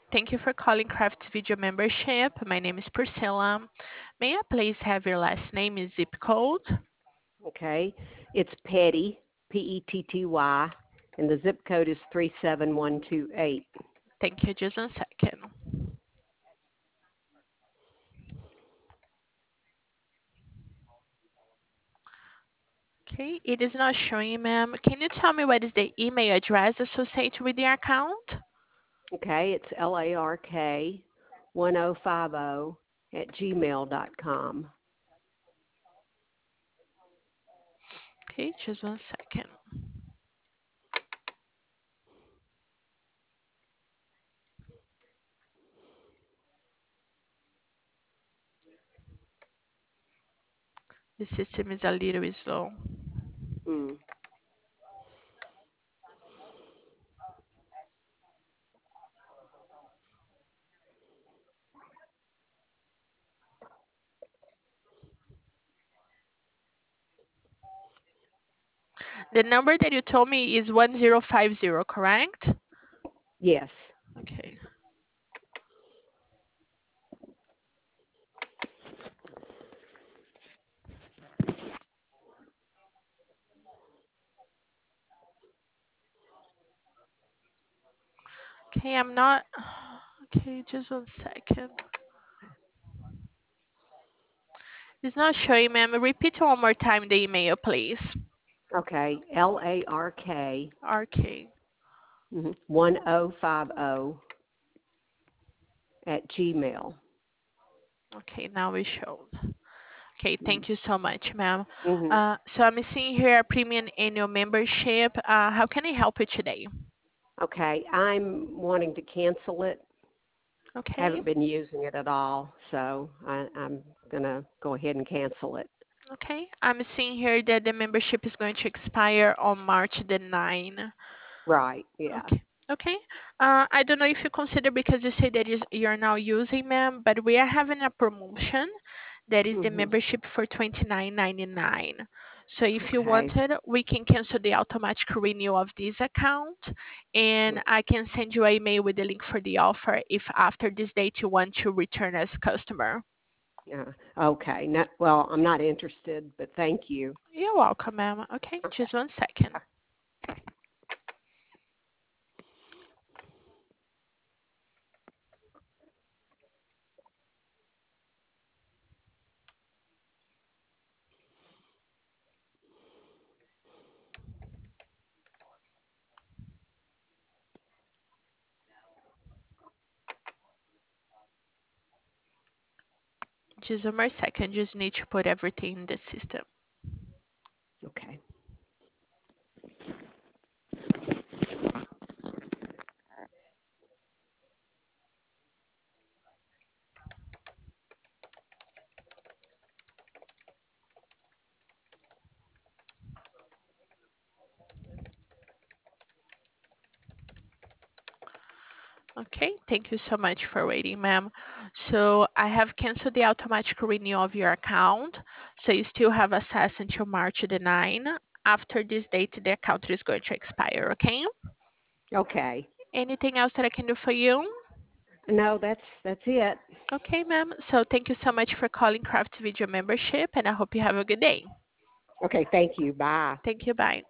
Thank you for calling Craft Video Membership. My name is Priscilla. May I please have your last name and zip code? Okay. It's Petty, Petty, and the zip code is 37128. Thank you. Just 1 second. Okay, it is not showing, ma'am. Can you tell me what is the email address associated with your account? Okay, it's LARK1050 at gmail.com. Okay, just 1 second. The system is a little slow. Mm. The number that you told me is 1050, correct? Yes. Okay. Okay, I'm not. Okay, just 1 second. It's not showing, ma'am. Repeat one more time the email, please. Okay, LARK RK. 1050 at Gmail. Okay, now it showed. Okay, thank you so much, ma'am. Mm-hmm. So I'm seeing here a premium annual membership. How can I help you today? Okay, I'm wanting to cancel it. I Okay, haven't been using it at all, so I'm going to go ahead and cancel it. okay. I'm seeing here that the membership is going to expire on March the 9th. Right, yeah. Okay. Okay. I don't know if you consider because you say that you're now using them, but we are having a promotion that is the Mm-hmm. membership for 29.99. So if you Okay. wanted, we can cancel the automatic renewal of this account, and I can send you an email with the link for the offer if after this date you want to return as customer. Yeah. Okay. No, well, I'm not interested, but thank you. You're welcome, ma'am. Okay, Okay. just 1 second. Just 1 more second. Just need to put everything in the system. Okay. Okay, thank you so much for waiting, ma'am. So I have canceled the automatic renewal of your account. So you still have access until March the 9th. After this date, the account is going to expire, okay? Okay. Anything else that I can do for you? No, that's it. Okay, ma'am. So thank you so much for calling Craft Video Membership, and I hope you have a good day. Okay, thank you. Bye. Thank you. Bye.